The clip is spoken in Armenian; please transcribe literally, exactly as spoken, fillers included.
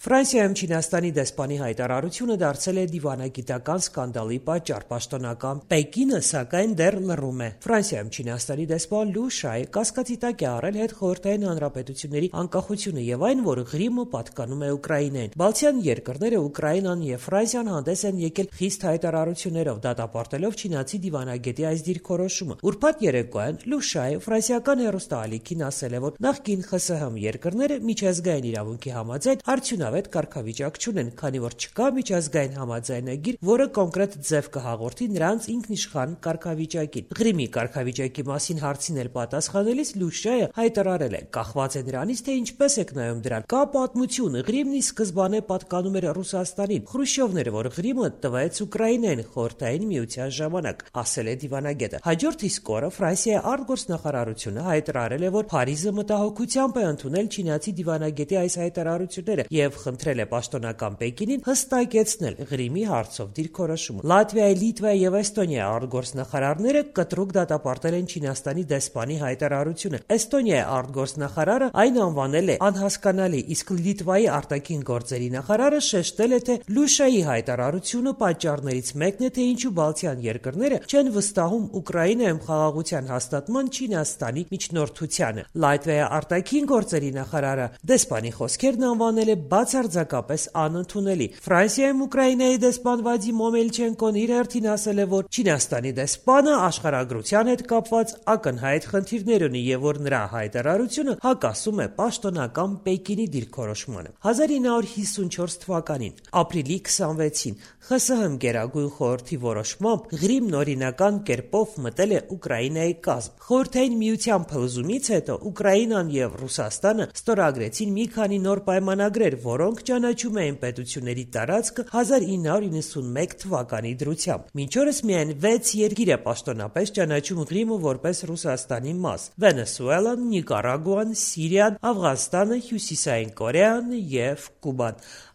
Ֆրանսիայում Չինաստանի դեսպանի հայտարարությունը դարձել է դիվանագիտական սկանդալի պատճառ։ Պաշտոնական Պեկինը, սակայն, դեռ լռում է։ Ֆրանսիայում Չինաստանի դեսպան Լու Շայը կասկածի տակ է առել հետխորհրդային հանրապետությունների անկախությունը եւ այն, որ Ղրիմը պատկանում է Ուկրաինային։ Բալթյան երկրները, Ուկրաինան եւ Ֆրանսիան հանդես են եկել խիստ հայտարարություններով, դատապարտելով չինացի դիվանագետի այս դիրքորոշումը։ Ուրբաթ երեկոյան Լու Շայը ֆրանսիական հեռուստաալիքին ասել է, որ նախկին ԽՍՀՄ երկրները միջազգային իրավունքի համաձայն արդյունավետ կարգավիճակ չունեն, քանի որ չկա միջազգային համաձայնագիր, որը կոնկրետ ձև կհաղորդի նրանց ինքնիշխան կարգավիճակին։ Ղրիմի կարգավիճակի մասին հարցին էլ պատասխանելիս Լու Շայը հայտարարել է. «Կախված է նրանից, թե ինչպես եք նայում դրան։ Կա պատմություն, Ղրիմն ի սկզբանե պատկանում էր Ռուսաստանին։ Խրուշչովն էր, որ Ղրիմը տվեց Ուկրաինային Խորհրդային Միության ժամանակ», ասել է դիվանագետը։ Հաջորդ իսկ օրը Ֆրանսիայի արտգործնախարարությունը հայտարարել է, որ Փարիզը մտահոգությամբ է ընդունել չինացի դիվանագետի այս հայտարարությունները եւ խնդրել է պաշտոնական Պեկինին հստակեցնել Ղրիմի հարցով դիրքորոշումը։ Լատվիայի, Լիտվայի եւ Էստոնիայի արտգործնախարարները կտրուկ դատապարտել են Չինաստանի դեսպանի հայտարարությունը։ Էստոնիայի արտգործնախարարը այն անվանել է անհասկանալի, իսկ Լիտվայի արտաքին գործերի նախարարը շեշտել է, թե Լու Շայի հայտարարությունը պատճառներից մեկն է, թե ինչու Բալթյան երկրները չեն վստահում Ուկրաինայում խաղաղության հաստատման Չինաստանի միջնորդությանը։ Լատվիայի արտաքին գործերի նախարարը դեսպանի խոսքերն անվանել է բացարձակապես անընդունելի։ Ֆրանսիայում Ուկրաինայի դեսպան Վադիմ Օմելչենկոն իր հերթին ասել է, որ Չինաստանի դեսպանը աշխարհագրության հետ կապված ակնհայտ խնդիրներ ունի եւ որ նրա հայտարարությունը հակասում է պաշտոնական Պեկինի դիրքորոշմանը։ հազար ինը հարյուր հիսունչորս թվականին ապրիլի քսանվեցին ԽՍՀՄ Գերագույն խորհրդի որոշմամբ Ղրիմն օրինական կերպով մտել է Ուկրաինայի կազմ։ Խորհրդային Միության փլուզումից հետո Ուկրաինան եւ Ռուսաստանը ստորագրեցին մի քանի նոր պայմանագրեր, որոնք ճանաչում էին պետությունների տարածքը հազար ինը հարյուր իննսունմեկ թվականի դրությամբ։ Մինչ օրս միայն վեց երկիր է պաշտոնապես ճանաչում Ղրիմը որպես Ռուսաստանի մաս՝ Վենեսուելան, Նիկարագուան, Սիրիան, Աֆղանստանը, Հյուսիսային Կորեան եւ Կուբան։